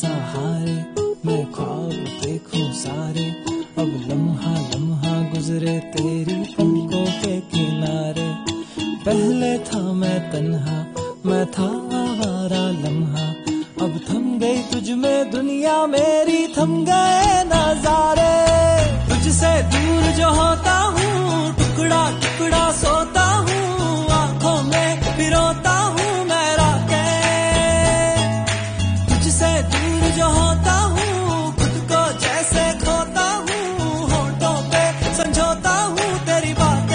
सहारे मैं ख्वाब देखूं सारे, अब लम्हा लम्हा गुजरे तेरी पलकों के किनारे। पहले था मैं तन्हा, मैं था आवारा लम्हा, अब थम गई तुझ में दुनिया मेरी, थम गए नजारे। तुझसे दूर जो होता हूँ टुकड़ा टुकड़ा सोता हूँ, आंखों में पिरोता हूँ मैं रातें। तुझसे दूर जो होता हूँ खुद को जैसे खोता हूँ, होठों पे समझौता हूँ तेरी बातें।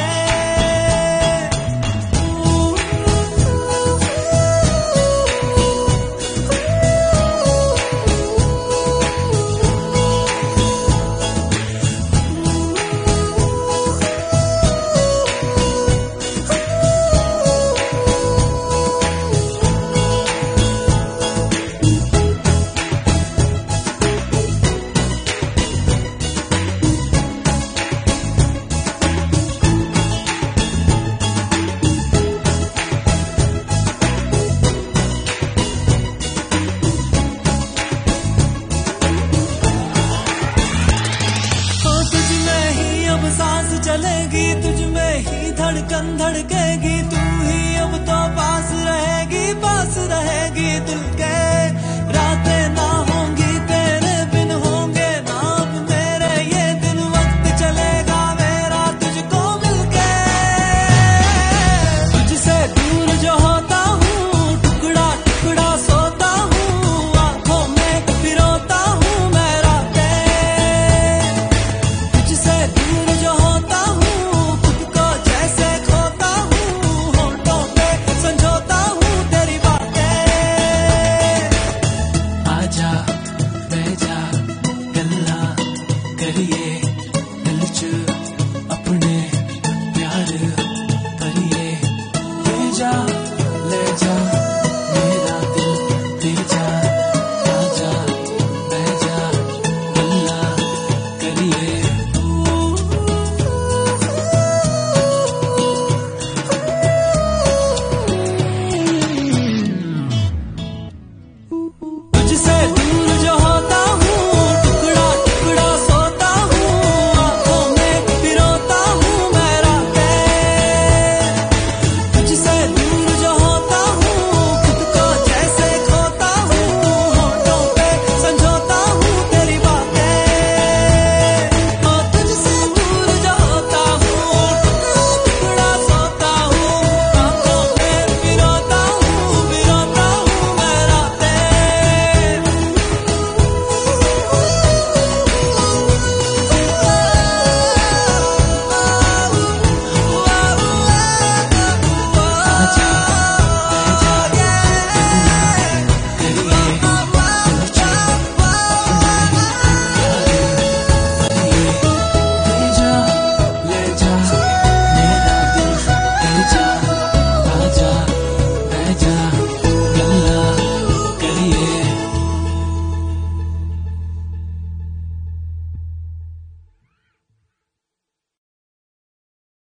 सांस चलेगी तुझ में ही धड़कन धड़केगी, तू ही अब तो पास रहेगी दिल के। रातें ना